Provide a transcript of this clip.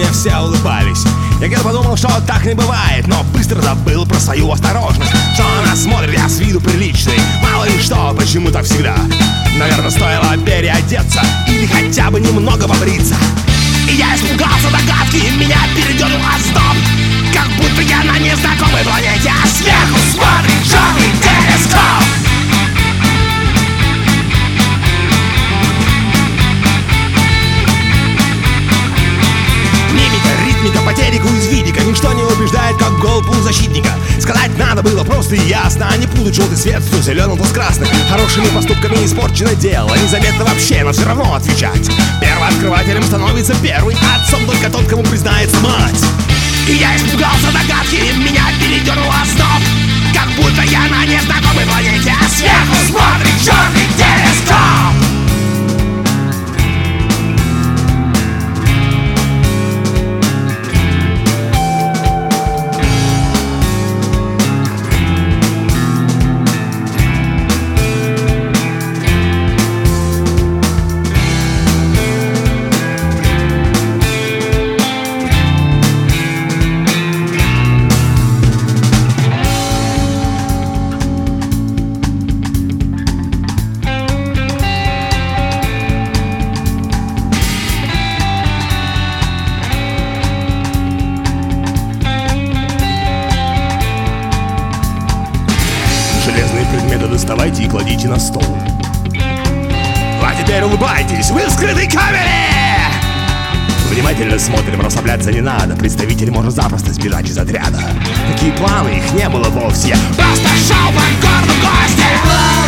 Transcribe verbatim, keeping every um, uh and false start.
мне все улыбались. Я где-то подумал, что так не бывает, но быстро забыл про свою осторожность. Что она смотрит, я с виду приличный, мало ли что, почему-то всегда. Наверное, стоило переодеться или хотя бы немного побриться. И я испугался догадки, и меня передернул озноб, как будто я на незнакомой планете, а сверху смотрит черный телескоп. Мимика, ритмика, по телеку из видика ничто не убеждает, как гол полузащитника. Сказать надо было просто и ясно, а не путать желтый свет с зеленым, то с красным. Хорошими поступками испорчено дело, незаметно вообще, но все равно отвечать. Первооткрывателем становится первый, отцом только тот, кому признается мать. И я испугался догадки, и меня передернул озноб, как будто я на незнакомой планете, а сверху смотрит черный телескоп. Железные предметы доставайте и кладите на стол. А теперь улыбайтесь, вы в скрытой камере! Внимательно смотрим, расслабляться не надо. Представитель может запросто сбежать из отряда. Такие планы, их не было вовсе. Просто шоу по городу гости!